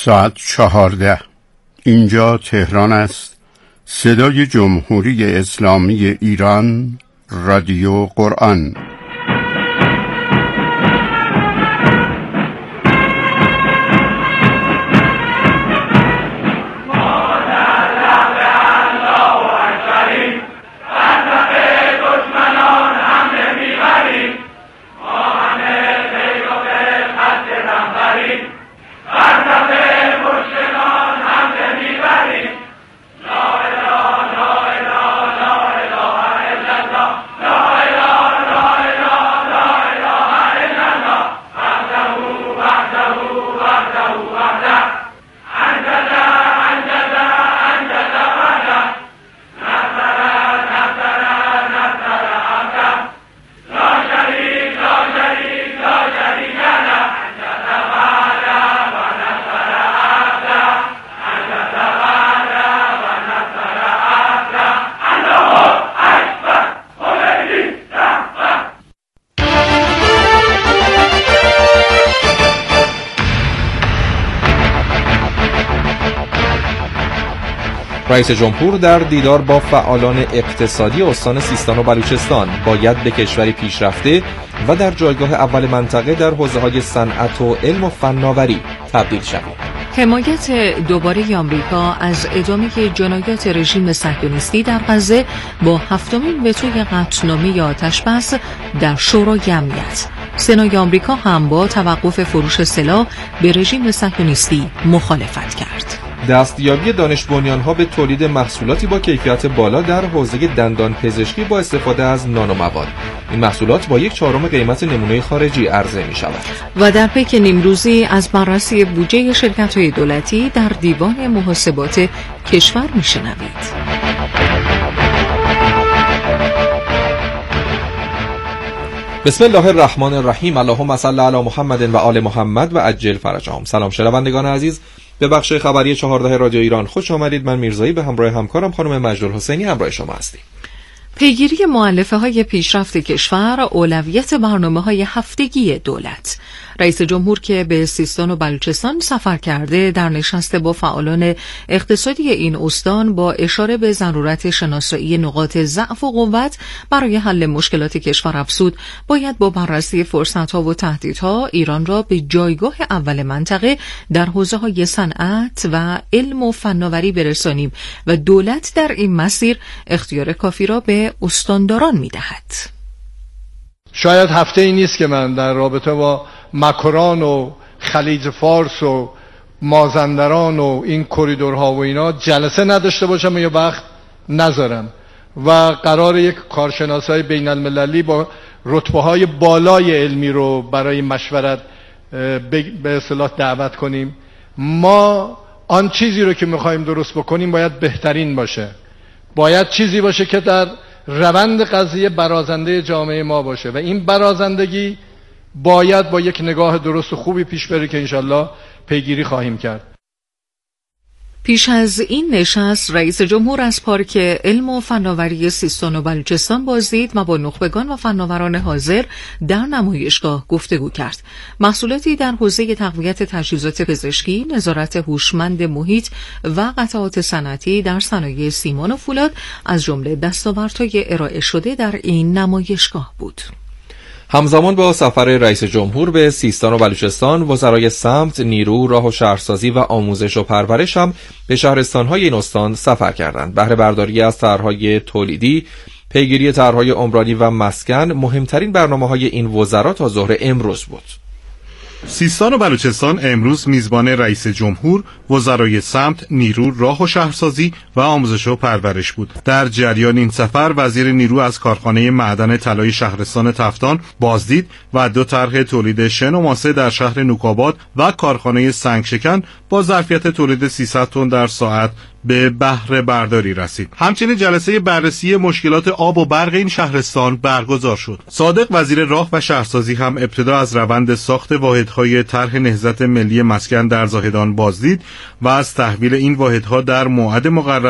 ساعت 14. اینجا تهران است. صدای جمهوری اسلامی ایران، رادیو قرآن. رئیس جمهور در دیدار با فعالان اقتصادی استان سیستان و بلوچستان باید به کشوری پیشرفته و در جایگاه اول منطقه در حوزه‌های صنعت و علم و فناوری تبدیل شود. حمایت دوباره آمریکا از ادامه جنایات رژیم صهیونیستی در غزه با هفتمین وتوی قطعنامه آتش‌بس در شورای امنیت. سنای آمریکا هم با توقف فروش سلاح به رژیم صهیونیستی مخالفت کرد. دستیابی دانش بنیان‌ها به تولید محصولاتی با کیفیت بالا در حوزه دندان پزشکی با استفاده از نانومواد. این محصولات با 1/4 قیمت نمونه خارجی عرضه می‌شود. و در پیک نیمروزی از بررسی بودجه شرکت‌های دولتی در دیوان محاسبات کشور می‌شنوید. بسم الله الرحمن الرحیم. اللهم صل علی محمد و آل محمد و عجل فرجهم. سلام شنوندگان عزیز، به بخش خبری 14 رادیو ایران خوش آمدید. من میرزایی به همراه همکارم خانم مجدالحسینی همراه شما هستیم. پیگیری مؤلفه‌های پیشرفت کشور اولویت برنامه‌های هفتگی دولت. رئیس جمهور که به سیستان و بلوچستان سفر کرده در نشست با فعالان اقتصادی این استان با اشاره به ضرورت شناسایی نقاط ضعف و قوت برای حل مشکلات کشور افزود باید با بررسی فرصت‌ها و تهدیدها ایران را به جایگاه اول منطقه در حوزه‌های صنعت و علم و فناوری برسانیم و دولت در این مسیر اختیار کافی را به استانداران می‌دهد. شاید هفته ای نیست که من در رابطه با مکران و خلیج فارس و مازندران و این کریدورها و اینا جلسه نداشته باشم یا وقت نذارم و قرار یک کارشناسای بین المللی با رتبه‌های بالای علمی رو برای مشورت به اصطلاح دعوت کنیم. ما آن چیزی رو که می‌خوایم درست بکنیم باید بهترین باشه، باید چیزی باشه که در روند قضیه برازنده جامعه ما باشه و این برازندگی باید با یک نگاه درست و خوبی پیش بره که انشالله پیگیری خواهیم کرد. پیش از این نشست رئیس جمهور از پارک علم و فناوری سیستان و بلوچستان بازدید و با نخبگان و فناوران حاضر در نمایشگاه گفتگو کرد. محصولاتی در حوزه تقویت تجهیزات پزشکی، نظارت هوشمند محیط و قطعات صنعتی در صنایع سیمان و فولاد از جمله دستاوردهای ارائه شده در این نمایشگاه بود. همزمان با سفر رئیس جمهور به سیستان و بلوچستان، وزرای سمت، نیرو، راه و شهرسازی و آموزش و پرورش هم به شهرستان‌های این استان سفر کردند. بهره برداری از طرح‌های تولیدی، پیگیری طرح‌های عمرانی و مسکن مهمترین برنامه‌های این وزرا تا ظهر امروز بود. سیستان و بلوچستان امروز میزبان رئیس جمهور، وزرای سمت، نیرو، راه و شهرسازی و آموزش و پرورش بود. در جریان این سفر وزیر نیرو از کارخانه معدن طلای شهرستان تفتان بازدید و 2 طرح تولید شن و ماسه در شهر نوک‌آباد و کارخانه سنگشکن با ظرفیت تولید 300 تن در ساعت به بهره برداری رسید. همچنین جلسه بررسی مشکلات آب و برق این شهرستان برگزار شد. صادق وزیر راه و شهرسازی هم ابتدا از روند ساخت واحدهای طرح نهضت ملی مسکن در زاهدان بازدید و از تحویل این واحدها در موعد مقرر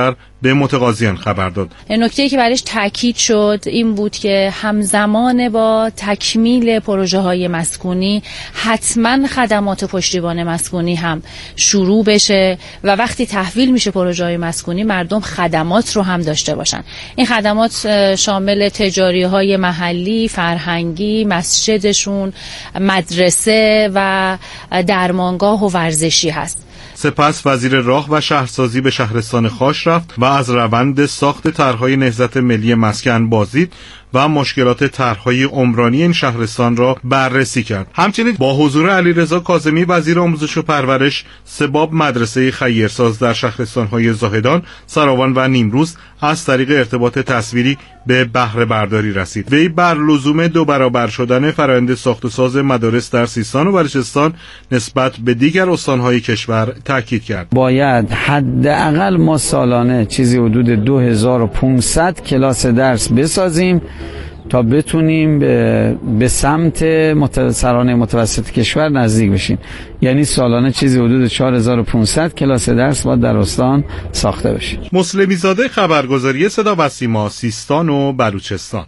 به متقاضیان خبر داد. نکته‌ای که برایش تاکید شد این بود که همزمان با تکمیل پروژه‌های مسکونی حتما خدمات پشتیبان مسکونی هم شروع بشه و وقتی تحویل میشه پروژه‌های مسکونی مردم خدمات رو هم داشته باشن. این خدمات شامل تجاری‌های محلی، فرهنگی، مسجدشون، مدرسه و درمانگاه و ورزشی هست. سپس وزیر راه و شهرسازی به شهرستان خاش رفت و از روند ساخت طرح‌های نهضت ملی مسکن بازدید و مشکلات طرح‌های عمرانی این شهرستان را بررسی کرد. همچنین با حضور علیرضا کاظمی وزیر آموزش و پرورش سباب مدرسه خیرساز در شهرستان‌های زاهدان، سراوان و نیمروز از طریق ارتباط تصویری به بهره برداری رسید. وی بر لزوم 2 برابر شدن فرآیند ساخت و ساز مدارس در سیستان و بلوچستان نسبت به دیگر استان‌های کشور تاکید کرد. باید حداقل ما سالانه چیزی حدود 2500 کلاس درس بسازیم تا بتونیم به سمت سرانه متوسط کشور نزدیک بشیم. یعنی سالانه چیزی حدود 4500 کلاس درس باید در استان ساخته بشه. مسلمی زاده، خبرگزاری صدا و سیما، سیستان و بلوچستان.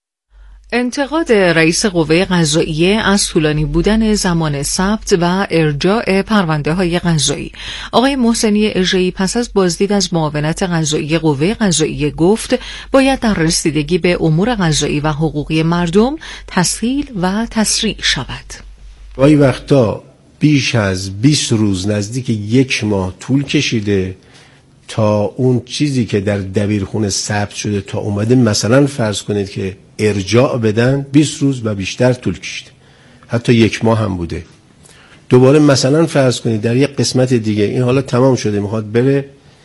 انتقاد رئیس قوه قضاییه از طولانی بودن زمان ثبت و ارجاع پرونده‌های قضایی. آقای محسنی اژه‌ای پس از بازدید از معاونت قضایی قوه قضاییه گفت باید در رسیدگی به امور قضایی و حقوقی مردم تسهیل و تسریع شود. گاهی وقتا بیش از 20 روز، نزدیک 1 ماه طول کشیده تا اون چیزی که در دبیرخونه ثبت شده تا اومده مثلا فرض کنید که ارجاع بدن 20 روز و بیشتر طول کشیده، حتی 1 ماه هم بوده. دوباره مثلا فرض کنید در یک قسمت دیگه این حالا تمام شده میخواد بره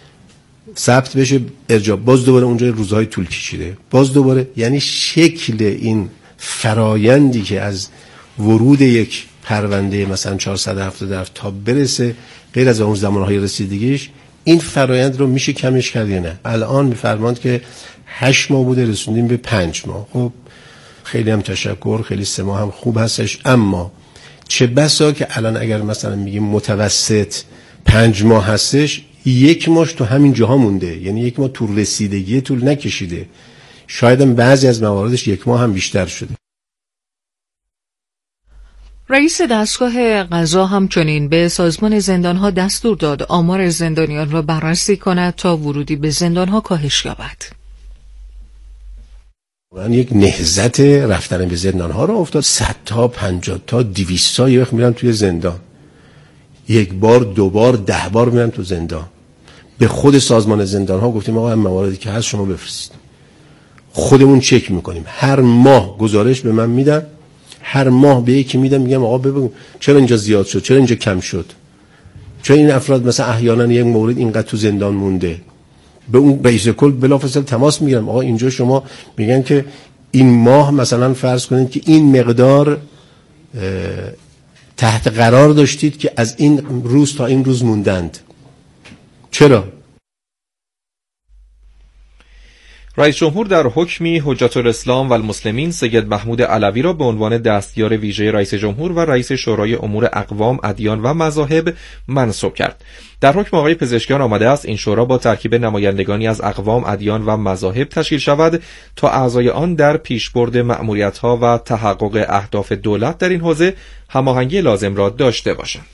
ثبت بشه ارجاع، باز دوباره اونجا روزهای طول کشیده، باز دوباره. یعنی شکل این فرایندی که از ورود یک پرونده مثلا 477 تا برسه غیر از اون زمانهای رسیدگیش، این فرایند رو میشه کمش کرد یا نه؟ الان میفرماند که 8 ماه بوده رسوندیم به 5 ماه. خب خیلی هم تشکر، خیلی 3 ماه هم خوب هستش، اما چه بسا که الان اگر مثلا میگیم متوسط 5 ماه هستش، 1 ماهش تو همین جاها مونده، یعنی 1 ماه طول رسیدگی طول نکشیده، شاید هم بعضی از مواردش 1 ماه هم بیشتر شده. رئیس دستگاه قضا همچنین به سازمان زندانها دستور داد آمار زندانیان را بررسی کند تا ورودی به زندانها کاهش یابد. من یک نهضت رفتن به زندانها را افتاد. 100 تا 50 تا 200 تا یه وقت میرن توی زندان، 1 بار 2 بار 10 بار میرن تو زندان. به خود سازمان زندانها گفتیم آقا این مواردی که هست شما بفرستید، خودمون چک میکنیم. هر ماه گزارش به من میدن، هر ماه به یکی میدم، میگم آقا ببین چرا اینجا زیاد شد، چرا اینجا کم شد، چرا این افراد مثلا احیانا یک مورد اینقدر تو زندان مونده. به اون رئیس کل بلافاصله تماس میگیرم، آقا اینجا شما میگن که این ماه مثلا فرض کنید که این مقدار تحت قرار داشتید که از این روز تا این روز موندند، چرا؟ رئیس جمهور در حکمی حجت الاسلام و المسلمین سید محمود علوی را به عنوان دستیار ویژه رئیس جمهور و رئیس شورای امور اقوام، ادیان و مذاهب منصوب کرد. در حکم آقای پزشکیان آمده است این شورا با ترکیب نمایندگانی از اقوام، ادیان و مذاهب تشکیل شود تا اعضای آن در پیشبرد مأموریت‌ها و تحقق اهداف دولت در این حوزه هماهنگی لازم را داشته باشند.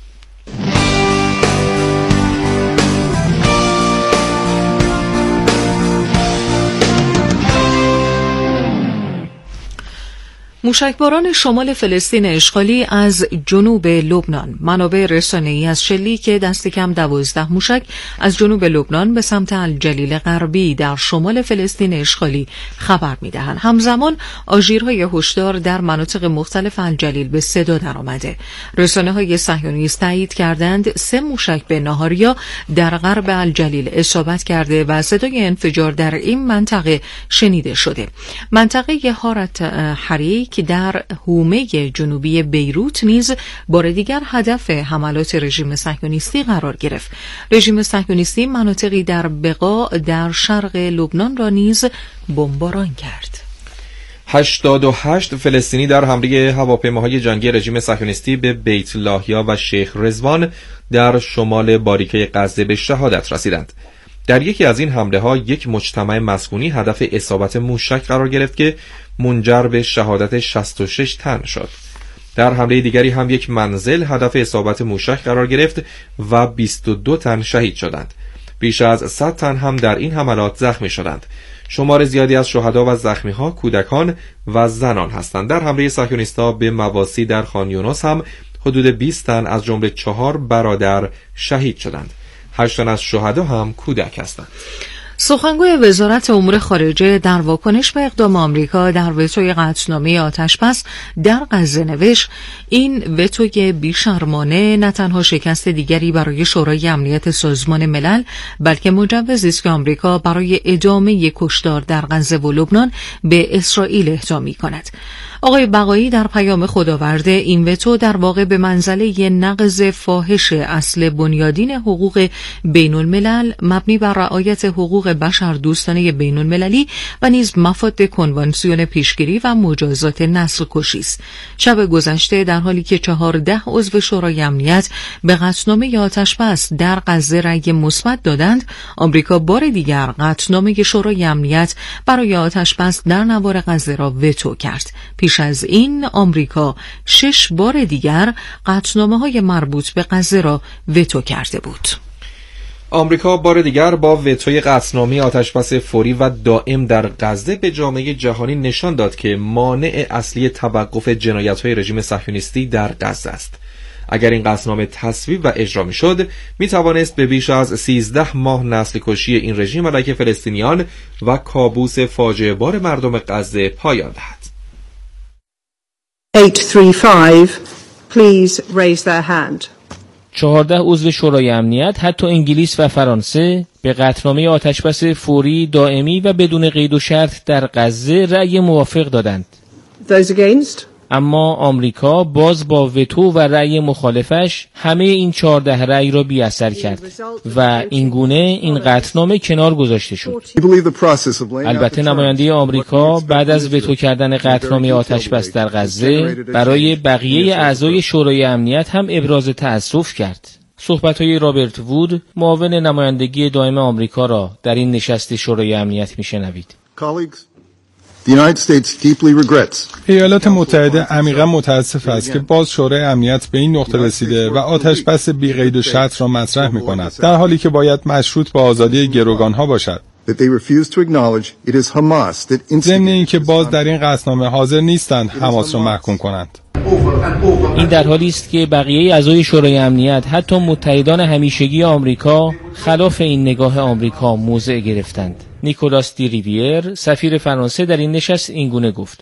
موشکباران شمال فلسطین اشغالی از جنوب لبنان. منابع رسانه‌ای از شلیک دست کم 12 موشک از جنوب لبنان به سمت الجلیل غربی در شمال فلسطین اشغالی خبر می‌دهند. همزمان آژیرهای هشدار در مناطق مختلف الجلیل به صدا درآمده. رسانه‌های صهیونیست تایید کردند 3 موشک به ناهاریا در غرب الجلیل اصابت کرده و صدای انفجار در این منطقه شنیده شده. منطقه هارت حری که در حومه جنوبی بیروت نیز بار دیگر هدف حملات رژیم صهیونیستی قرار گرفت. رژیم صهیونیستی مناطقی در بقاع در شرق لبنان را نیز بمباران کرد. 88 فلسطینی در حمله هواپیماهای جنگی رژیم صهیونیستی به بیت لاهیا و شیخ رضوان در شمال باریکه غزه به شهادت رسیدند. در یکی از این حمله ها یک مجتمع مسکونی هدف اصابت موشک قرار گرفت که منجر به شهادت 66 تن شد. در حمله دیگری هم یک منزل هدف اصابت موشک قرار گرفت و 22 تن شهید شدند. بیش از 100 تن هم در این حملات زخمی شدند. شمار زیادی از شهدا و زخمی‌ها کودکان و زنان هستند. در حمله صهیونیست‌ها به مواسی در خان یونس هم حدود 20 تن از جمله 4 برادر شهید شدند. 8 تن از شهدا هم کودک هستند. سخنگوی وزارت امور خارجه در واکنش به اقدام آمریکا در وتوی قطعنامه آتش‌بس در غزه نوشت: این وتوی بیشرمانه نه تنها شکست دیگری برای شورای امنیت سازمان ملل، بلکه مجوزی است که آمریکا برای ادامه کشتار در غزه و لبنان به اسرائیل اهدا می‌کند. آقای بقایی در پیام خداورده این وتو در واقع به منزله نقض فاحش اصل بنیادین حقوق بین الملل مبنی بر رعایت حقوق بشر دوستانه بین المللی و نیز مفاد کنوانسیون پیشگیری و مجازات نسل کشی است. شب گذشته در حالی که 14 عضو شورای امنیت به قطعنامه آتش‌بس در غزه رأی مثبت دادند، آمریکا بار دیگر قطعنامه شورای امنیت برای آتش‌بس در نوار غزه را وتو کرد. پیش از این آمریکا 6 بار دیگر قطعنامه‌های مربوط به غزه را وتو کرده بود. آمریکا بار دیگر با وتوی قطعنامه آتش‌بس فوری و دائم در غزه به جامعه جهانی نشان داد که مانع اصلی توقف جنایت‌های رژیم صهیونیستی در غزه است. اگر این قطعنامه تصویب و اجرا می‌شد، می‌توانست به بیش از 13 ماه نسل کشی این رژیم علیه فلسطینیان و کابوس فاجعه بار مردم غزه پایان دهد. 835 please raise their hand. 14 عضو شورای امنیت حتی انگلیس و فرانسه به قطعنامه آتش‌بس فوری دائمی و بدون قید و شرط در غزه رأی موافق دادند. Those against؟ اما آمریکا باز با وتو و رأی مخالفش همه این 14 رأی را بی اثر کرد و اینگونه این قطعنامه کنار گذاشته شد. البته نماینده آمریکا بعد از وتو کردن قطعنامه آتش‌بس در غزه برای بقیه اعضای شورای امنیت هم ابراز تأسف کرد. صحبت‌های رابرت وود معاون نمایندگی دائم آمریکا را در این نشست شورای امنیت می‌شنوید. ایالات متحده عمیقا متاسف است که باز شورای امنیت به این نقطه رسیده و آتش‌بس بی قید و شرط را مطرح می‌کند، در حالی که باید مشروط به آزادی گروگان‌ها باشد. ضمن اینکه باز در این قطعنامه حاضر نیستند حماس را محکوم کنند. این در حالی است که بقیه اعضای شورای امنیت حتی متحدان همیشگی آمریکا خلاف این نگاه آمریکا موضع گرفتند. نیکولاس دی ریویر سفیر فرانسه در این نشست اینگونه گفت: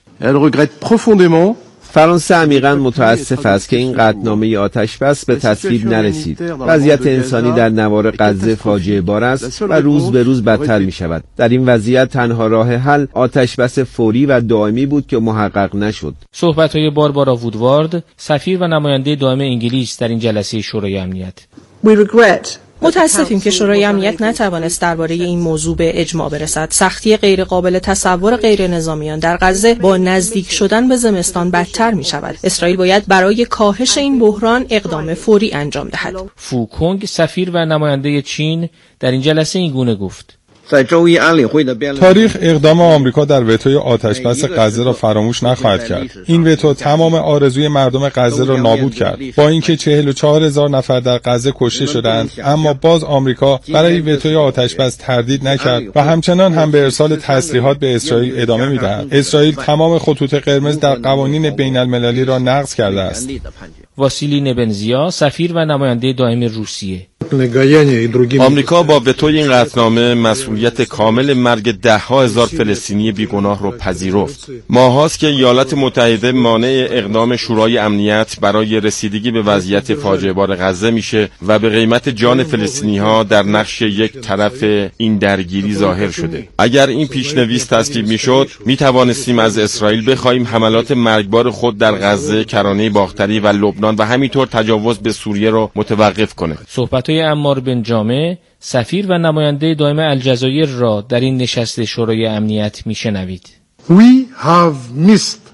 فرانسه عمیقاً متاسف است که این قطعنامه آتش‌بس به تصویب نرسید. وضعیت انسانی در نوار غزه فاجعه بار است و روز به روز بدتر می شود. در این وضعیت تنها راه حل آتش‌بس فوری و دائمی بود که محقق نشد. صحبت‌های باربارا وودوارد سفیر و نماینده دائم انگلیس در این جلسه شورای امنیت: متاسفیم که شورای امنیت نتوانست درباره این موضوع به اجماع برسد. سختی غیرقابل تصور غیر نظامیان در غزه با نزدیک شدن به زمستان بدتر می شود. اسرائیل باید برای کاهش این بحران اقدام فوری انجام دهد. فوکونگ سفیر و نماینده چین در این جلسه این گونه گفت: تاریخ اقدام آمریکا در وتوی آتش‌بس غزه را فراموش نخواهد کرد. این وتو تمام آرزوی مردم غزه را نابود کرد. با اینکه 44,000 نفر در غزه کشته شدند، اما باز آمریکا برای وتوی آتش‌بس تردید نکرد و همچنان هم به ارسال تسلیحات به اسرائیل ادامه می‌دهد. اسرائیل تمام خطوط قرمز در قوانین بین‌المللی را نقض کرده است. واسیلی نبنزیا سفیر و نماینده دائم روسیه: آمریکا با وتوی این قطعنامه مسئولیت کامل مرگ ده‌ها هزار فلسطینی بیگناه را پذیرفت. ماهاست که ایالات متحده مانع اقدام شورای امنیت برای رسیدگی به وضعیت فاجعه بار غزه میشه و به قیمت جان فلسطینی‌ها در نقش یک طرف این درگیری ظاهر شده. اگر این پیشنویس تصویب میشد، میتوانستیم از اسرائیل بخواهیم حملات مرگبار خود در غزه، کرانه باختری و لبنان و همینطور تجاوز به سوریه را متوقف کنه. صحبت‌های عمار بن جامع سفیر و نماینده دائم الجزایر را در این نشست شورای امنیت میشنوید.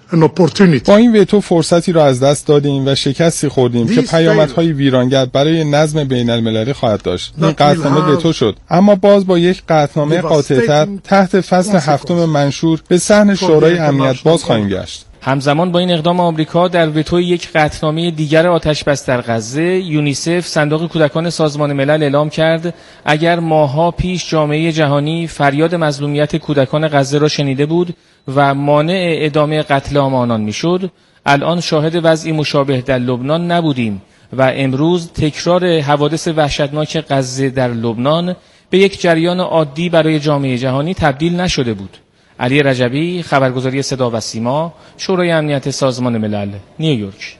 با این وتو فرصتی را از دست دادیم و شکستی خوردیم که پیامدهای ویرانگر برای نظم بین المللی خواهد داشت. این قطعنامه وتو شد، اما باز با یک قطعنامه قاطع‌تر تحت فصل 7 منشور به صحن شورای امنیت باز خواهیم گشت. همزمان با این اقدام آمریکا در وتو یک قطعنامه دیگر آتش‌بس در غزه، یونیسف صندوق کودکان سازمان ملل اعلام کرد اگر ماه‌ها پیش جامعه جهانی فریاد مظلومیت کودکان غزه را شنیده بود و مانع ادامه قتل عام آنان میشد، الان شاهد وضعی مشابه در لبنان نبودیم و امروز تکرار حوادث وحشتناک غزه در لبنان به یک جریان عادی برای جامعه جهانی تبدیل نشده بود. علی رجبی، خبرگزاری صدا و سیما، شورای امنیت سازمان ملل، نیویورک.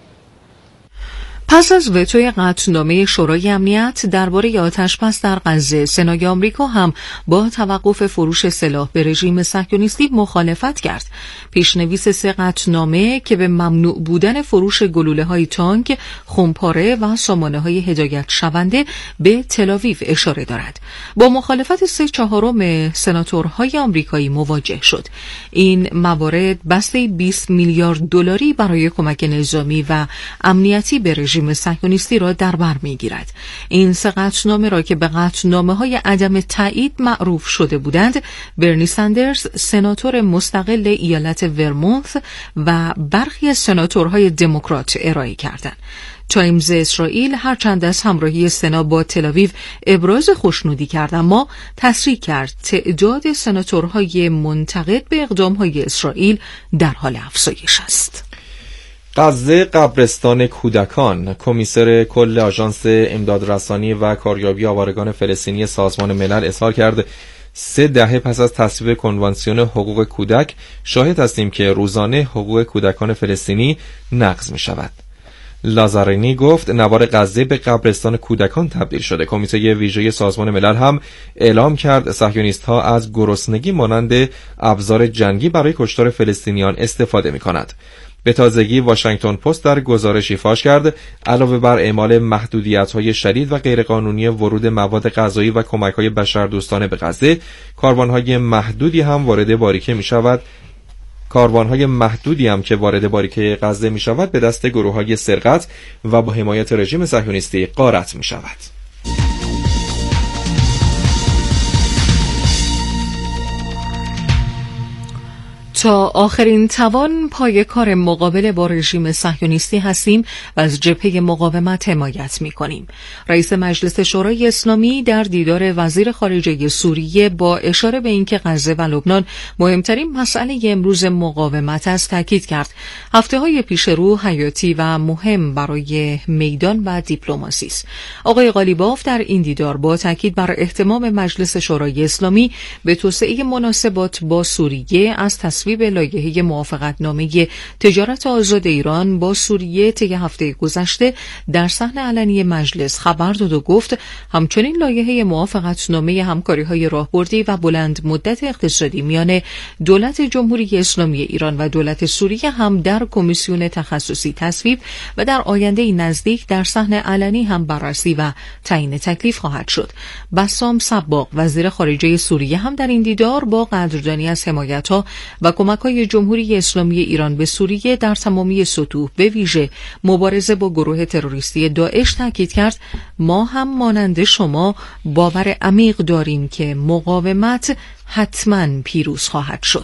پس از وتوی قطعنامه شورای امنیت درباره آتش‌بس در غزه، سنای آمریکا هم با توقف فروش سلاح به رژیم صهیونیستی مخالفت کرد. پیشنویس 3 قطعنامه که به ممنوع بودن فروش گلوله‌های تانک، خمپاره و سامانه‌های هدایت شونده به تل‌آویو اشاره دارد. با مخالفت 3/4 سناتورهای آمریکایی مواجه شد. این موارد بسته 20 میلیارد دلاری برای کمک نظامی و امنیتی به رژیم صهیونیستی را در بر می‌گیرد. این 3 قطعنامه را که به قطعنامه‌های عدم تایید معروف شده بودند، برنی ساندرز، سناتور مستقل ایالت ورمونت و برخی سناتورهای دموکرات ارائه کردند. تایمز اسرائیل هرچند از همراهی سنا با تل‌آویو ابراز خوشنودی کرد، اما تصریح کرد تعداد سناتورهای منتقد به اقدام‌های اسرائیل در حال افزایش است. غزه قبرستان کودکان. کمیسر کل آژانس امدادرسانی و کاریابی آوارگان فلسطینی سازمان ملل اظهار کرد 3 دهه پس از تصویب کنوانسیون حقوق کودک شاهد هستیم که روزانه حقوق کودکان فلسطینی نقض می شود. لازارینی گفت نوار غزه به قبرستان کودکان تبدیل شده. کمیته ویژه سازمان ملل هم اعلام کرد صهیونیست‌ها از گرسنگی مانند ابزار جنگی برای کشتار فلسطینیان استفاده می‌کنند. به تازگی واشنگتن پست در گزارشی فاش کرد علاوه بر اعمال محدودیت‌های شدید و غیرقانونی ورود مواد غذایی و کمک‌های بشردوستانه به غزه، کاروان‌های محدودی هم که وارد باریکه غزه می شود به دست گروه‌های سرقت و با حمایت رژیم صهیونیستی غارت می شود. تا آخرین توان پای کار مقابله با رژیم صهیونیستی هستیم و از جبهه مقاومت حمایت می‌کنیم. رئیس مجلس شورای اسلامی در دیدار وزیر خارجه سوریه با اشاره به اینکه غزه و لبنان مهمترین مسئله امروز مقاومت است تاکید کرد هفته‌های پیش رو حیاتی و مهم برای میدان و دیپلماسی است. آقای قالیباف در این دیدار با تاکید بر اهتمام مجلس شورای اسلامی به توسعه مناسبات با سوریه از تصویب لایحه موافقتنامه تجارت آزاد ایران با سوریه طی هفته گذشته در صحن علنی مجلس خبر داد و گفت همچنین لایحه موافقتنامه همکاری‌های راهبردی و بلند مدت اقتصادی میان دولت جمهوری اسلامی ایران و دولت سوریه هم در کمیسیون تخصصی تصویب و در آینده نزدیک در صحن علنی هم بررسی و تعیین تکلیف خواهد شد. بسام صباغ وزیر خارجه سوریه هم در این دیدار با قدردانی از حمایت‌ها و کمک‌های جمهوری اسلامی ایران به سوریه در تمامی سطوح به ویژه مبارزه با گروه تروریستی داعش تاکید کرد ما هم مانند شما باور عمیق داریم که مقاومت حتماً پیروز خواهد شد.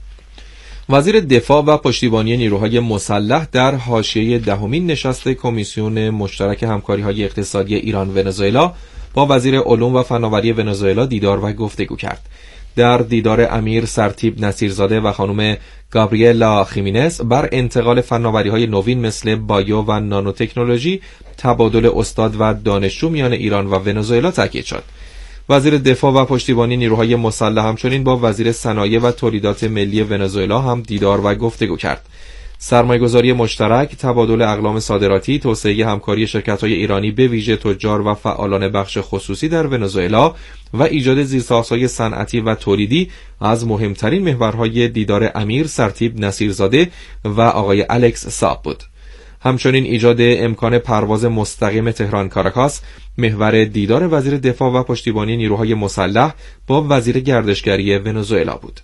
وزیر دفاع و پشتیبانی نیروهای مسلح در حاشیه 10مین نشست کمیسیون مشترک همکاری‌های اقتصادی ایران ونزوئلا با وزیر علوم و فناوری ونزوئلا دیدار و گفتگو کرد. در دیدار امیر سرتیب نصیرزاده و خانم گابریلا خیمینز بر انتقال فناوری‌های نوین مثل بایو و نانوتکنولوژی، تبادل استاد و دانشجو میان ایران و ونزوئلا تاکید شد. وزیر دفاع و پشتیبانی نیروهای مسلح همچنین با وزیر صنایع و تولیدات ملی ونزوئلا هم دیدار و گفتگو کرد. سرمایه‌گذاری مشترک، تبادل اقلام صادراتی، توسعه همکاری شرکت‌های ایرانی به ویژه تجار و فعالان بخش خصوصی در ونزوئلا و ایجاد زیرساخت‌های صنعتی و تولیدی از مهمترین محورهای دیدار امیر سرتیب نصیرزاده و آقای الکس ساب بود. همچنین ایجاد امکان پرواز مستقیم تهران کاراکاس محور دیدار وزیر دفاع و پشتیبانی نیروهای مسلح با وزیر گردشگری ونزوئلا بود.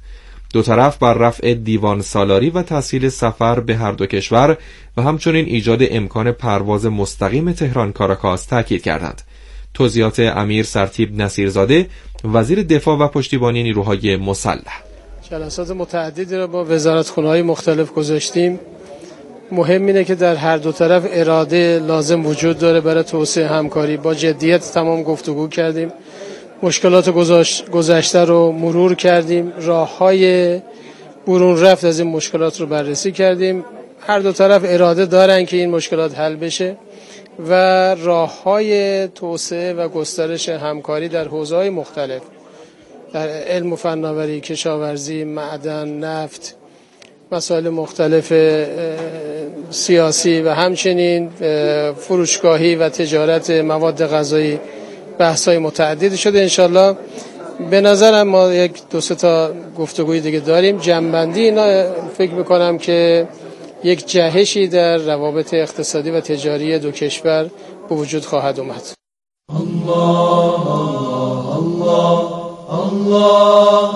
دو طرف بر رفع دیوان سالاری و تسهیل سفر به هر دو کشور و همچنین ایجاد امکان پرواز مستقیم تهران کاراکاس تاکید کردند. توضیحات امیر سرتیب نصیرزاده، وزیر دفاع و پشتیبانی نیروهای مسلح: جلسات متعددی را با وزارتخانه‌های مختلف گذاشتیم. مهم اینه که در هر دو طرف اراده لازم وجود داره برای توسعه همکاری. با جدیت تمام گفتگو کردیم، مشکلات گذشته رو مرور کردیم، راه‌های برون رفت از این مشکلات رو بررسی کردیم. هر دو طرف اراده دارن که این مشکلات حل بشه و راه‌های توسعه و گسترش همکاری در حوزه‌های مختلف، در علم و فناوری، کشاورزی، معدن، نفت، مسائل مختلف سیاسی و همچنین فروشگاهی و تجارت مواد غذایی بحث‌های متعددی شده. انشالله به نظرم ما یک دو سه تا گفتگوی دیگه داریم. جنبندی اینا فکر میکنم که یک جهشی در روابط اقتصادی و تجاری دو کشور به وجود خواهد اومد. الله الله الله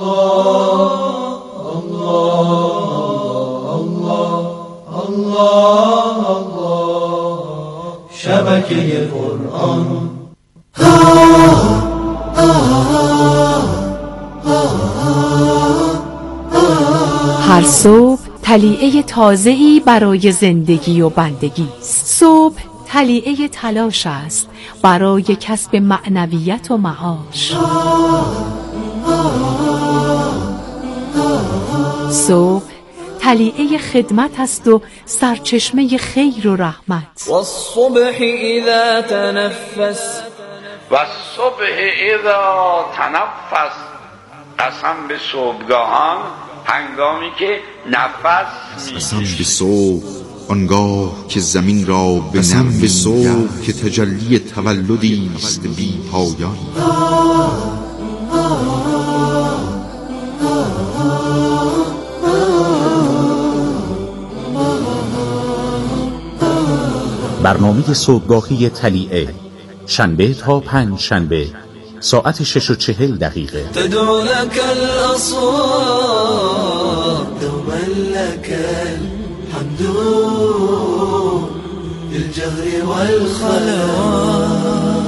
الله الله الله الله شبکه قرآن. هر صبح طلیعه تازه‌ای برای زندگی و بندگی است. صبح طلیعه تلاش است برای کسب معنویت و معاش. صبح طلیعه خدمت است و سرچشمه خیر و رحمت. والصبح اذا تنفس والصبح اذا تنفس، قسم به صبحگاهان هنگامی که نفس قسم به صبح آنگاه که زمین را به قسم به صبح که تجلی تولدی است بی پایان. برنامه صبحگاهی طلیعه، شنبه تا پنج شنبه ساعت 6:40. تدعو لك الأصوات دوما لك الحمد للجهر والخلوات.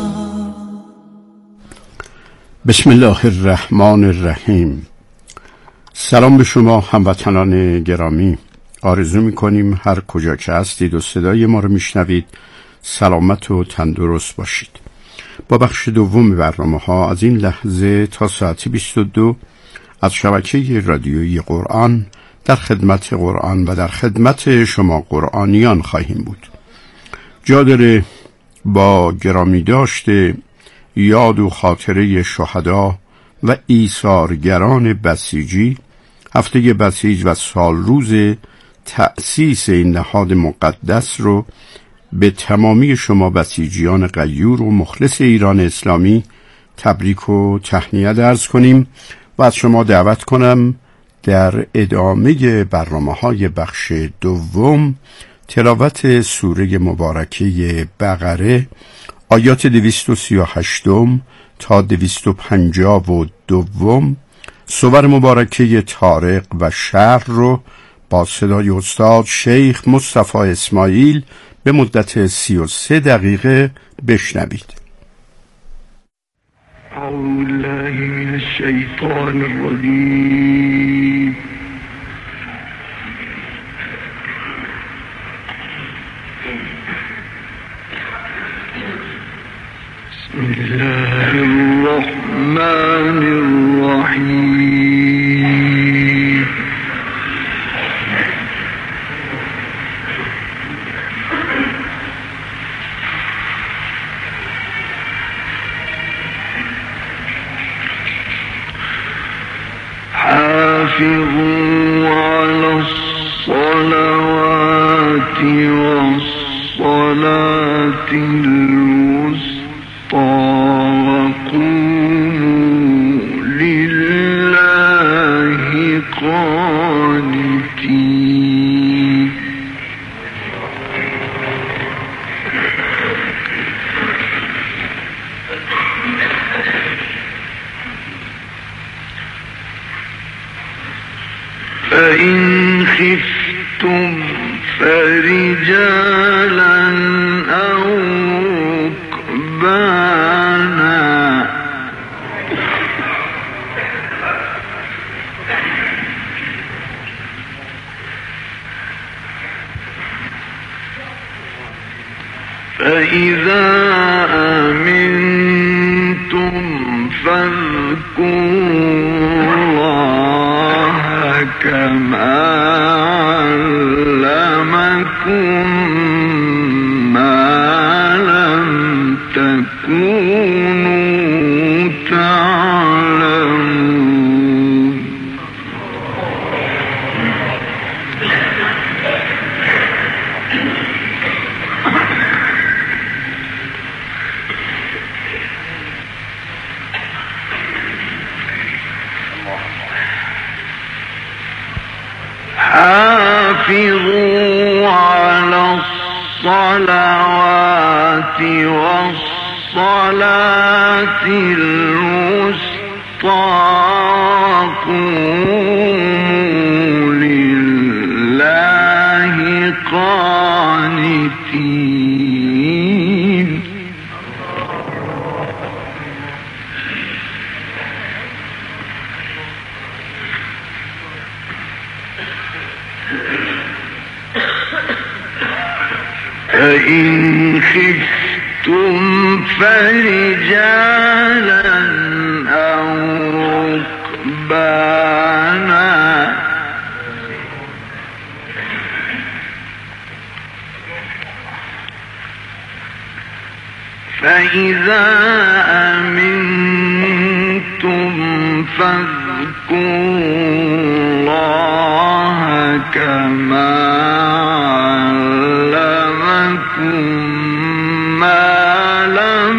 بسم الله الرحمن الرحیم. سلام به شما هموطنان گرامی. آرزو می‌کنیم هر کجا که هستید و صدای ما رو میشنوید سلامت و تندرست باشید. با بخش دوم برنامه‌ها از این لحظه تا ساعت 22 از شبکه رادیویی قرآن در خدمت قرآن و در خدمت شما قرآنیان خواهیم بود. جا داره با گرامی داشته یاد و خاطره شهدا و ایثارگران بسیجی، هفته بسیج و سال روز تأسیس این نهاد مقدس رو به تمامی شما بسیجیان غیور و مخلص ایران اسلامی تبریک و تهنیت عرض کنیم و از شما دعوت کنم در ادامه برنامه‌های بخش دوم تلاوت سوره مبارکه بقره آیات 238 تا 252 سور مبارکه طارق و شرح رو با صدای استاد شیخ مصطفی اسماعیل به مدت 33 دقیقه بشنوید. اعوذ بالله من الشیطان الرجیم. بسم الله الرحمن الرحیم. حافظوا خفتم فرجالا أو ركبانا فإذا أمنتم فاذكروا الله كما علمكم ما لم تكونوا تعلمون حافظوا على الصلوات والصلاة الوسطى وقوموا لله قانتين فإن خفتم فرجالا أو ركبانا فإذا أمنتم فاذكروا الله كما ما لم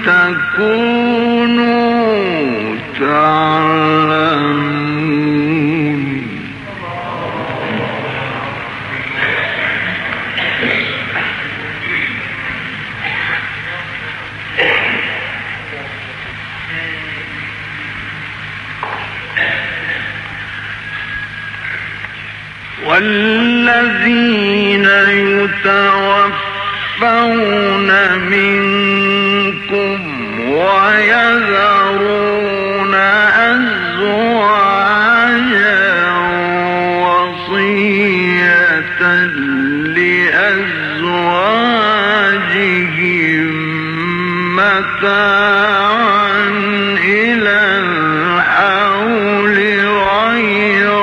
تكونوا تعلمون والذين يتوفون منكم ويذرون أزواجا وصية لأزواجهم متاعا إلى الحول غير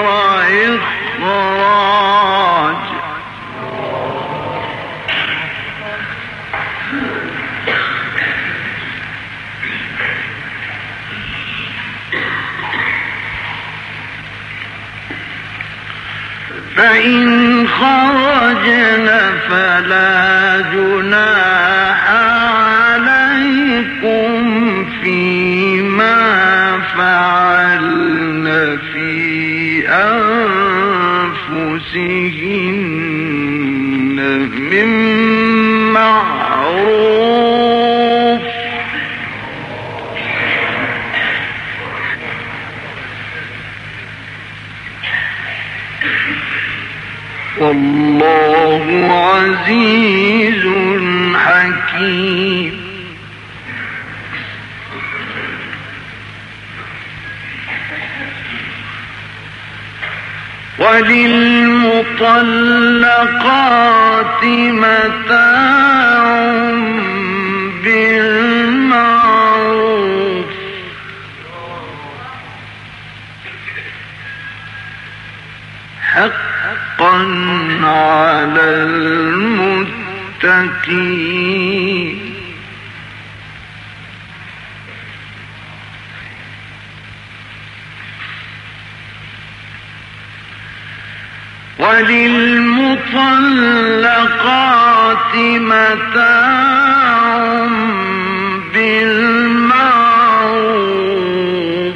إخراج فإن خرجن فلا جناح عليكم فيما فعلن في أنفسهن من معروف والله عزيز حكيم وللمطلقات متاع بالمعروف حقا على المتقين وللمطلقات متاع بالمعروف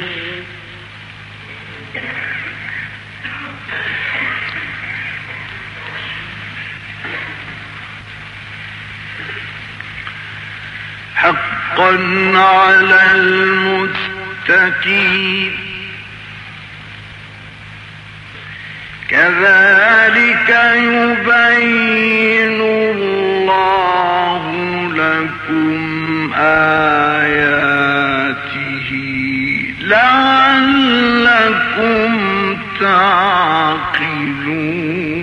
حقا على المتقين كذلك